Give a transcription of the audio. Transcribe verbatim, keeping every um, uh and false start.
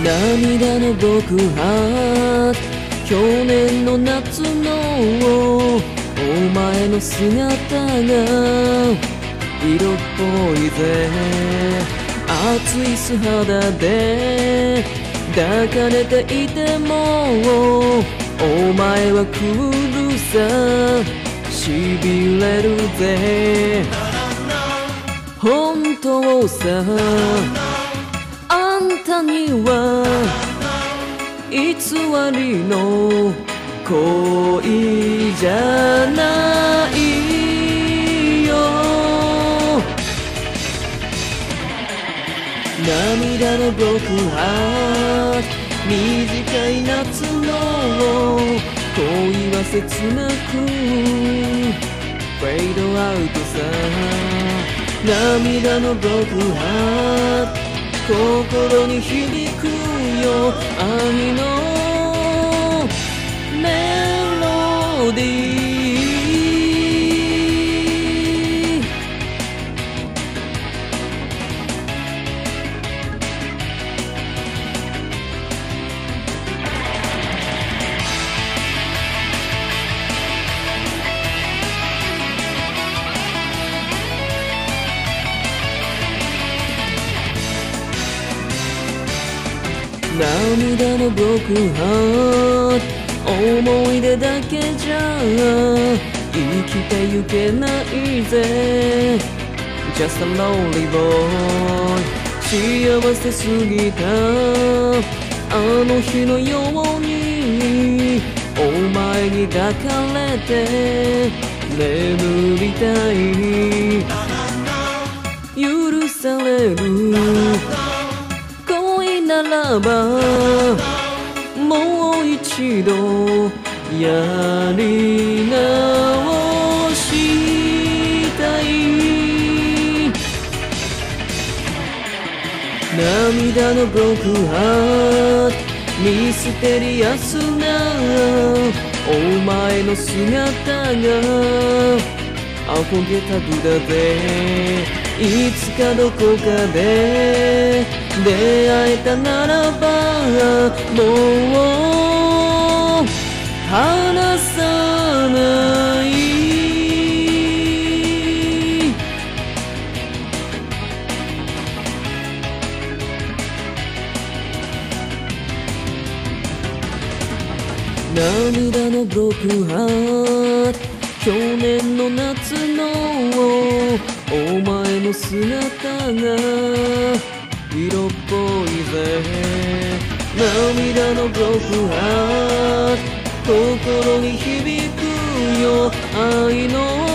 涙の僕は去年の夏のお前の姿が色っぽいぜ。熱い素肌で抱かれていてもお前はクールさしびれるぜ。本当さあんたには偽りの恋じゃないよ。涙の僕は短い夏の恋は切なくフェードアウトさ。涙の僕は心に響くよ愛のメロディー。涙の僕は思い出だけじゃ生きてゆけないぜ。 Just a lonely boy 幸せすぎたあの日のようにお前に抱かれて眠りたい。許される恋ならばもう一度やり直したい。涙の僕はミステリアスなお前の姿がアンフォーゲタブルだぜ。いつかどこかで出会えたならばもう離さない。涙の僕は去年の夏のお前の姿が色っぽいぜ。涙の僕は心に響くよ愛の